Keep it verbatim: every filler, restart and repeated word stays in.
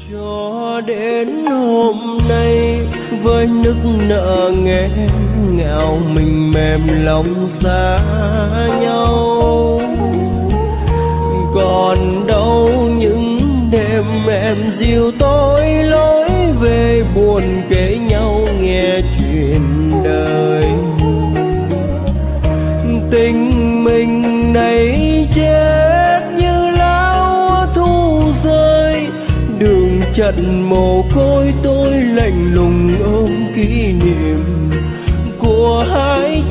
cho đến hôm nay với nức nở nghẹn ngào mình mềm lòng xa nhau. Còn đâu những đêm em dìu tôi lối về buồn kể nhau nghe chuyện đời. Tình mình này chết như lá thu rơi, đường trận mồ côi tôi lạnh lùng ôm kỷ niệm của hai